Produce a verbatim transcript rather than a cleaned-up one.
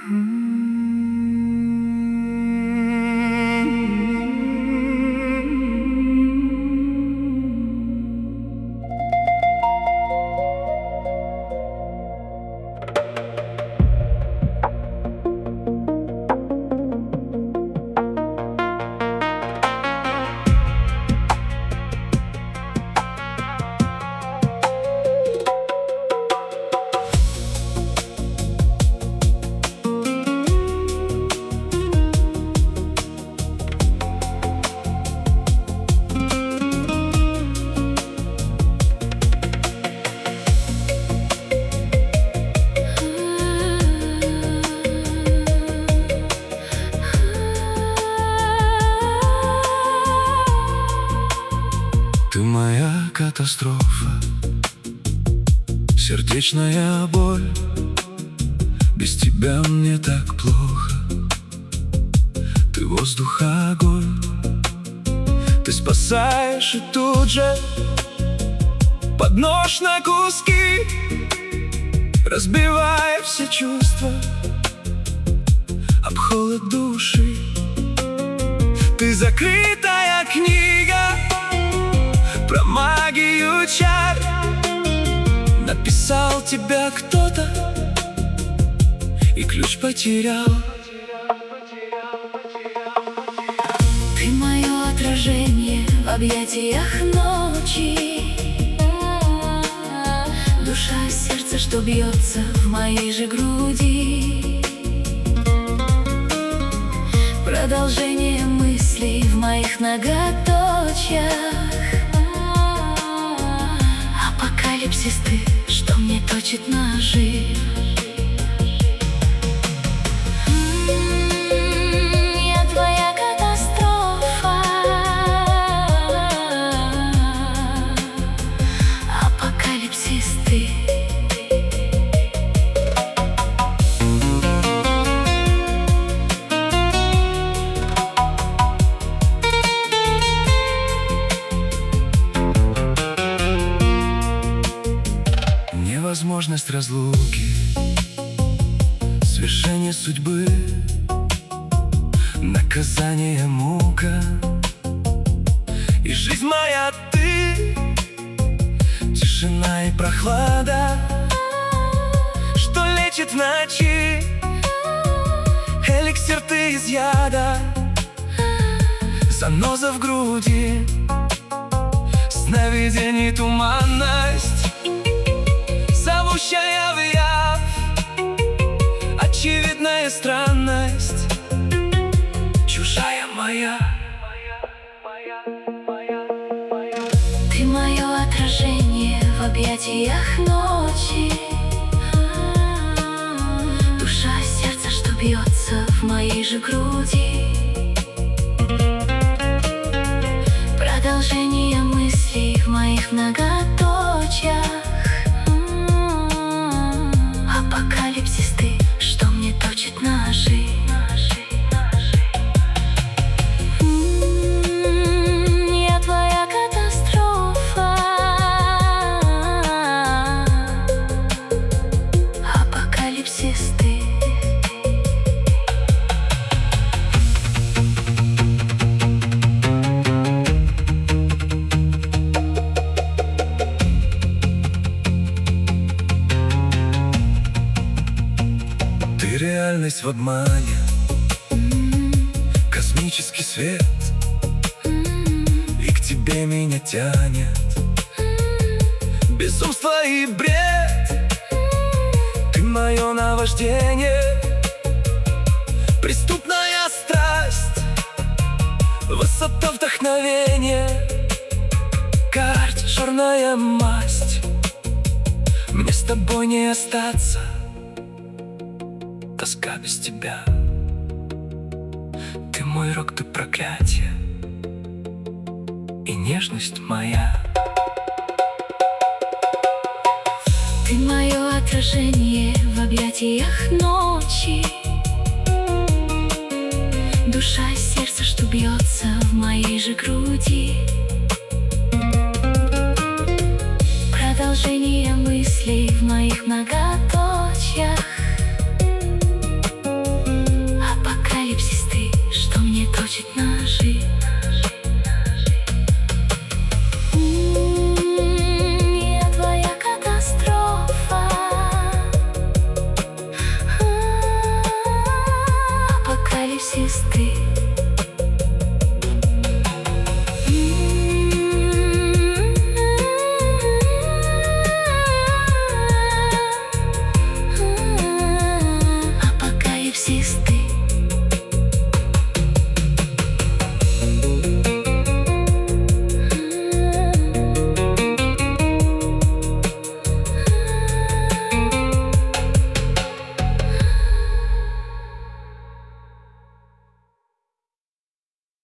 Ты моя катастрофа, сердечная боль. Без тебя мне так плохо. Ты воздух, огонь. Ты спасаешь и тут же под нож на куски, разбивая все чувства об холод души. Ты закрытая книга про магию чар. Написал тебя кто-то и ключ потерял. Ты мое отражение в объятиях ночи, душа, сердце, что бьется в моей же груди, продолжение мыслей в моих ноготочьях. Апокалипсис ты, что мне точит ножи. Я твоя катастрофа, апокалипсис ты. Невозможность разлуки, свершение судьбы, наказание, мука. И жизнь моя ты, тишина и прохлада, что лечит в ночи, эликсир ты из яда, заноза в груди, сновидений туманность, зовущая в явь, очевидная странность, чужая моя. Ты мое отражение в объятиях ночи, душа, сердце, что бьется в моей же груди, продолжение мыслей в моих многоточиях. Апокалипсис ты, что мне точит ножи. Я твоя катастрофа, апокалипсис ты. Ты реальность в обмане, космический свет, и к тебе меня тянет безумство и бред. Ты мое наваждение, преступная страсть, высота вдохновения, карт, черная масть. Мне с тобой не остаться, тоска без тебя. Ты мой рок, ты проклятие и нежность моя. Ты мое отражение в объятиях ночи, душа, сердце, что бьется в моей же груди, продолжение мыслей в моих многоточиях.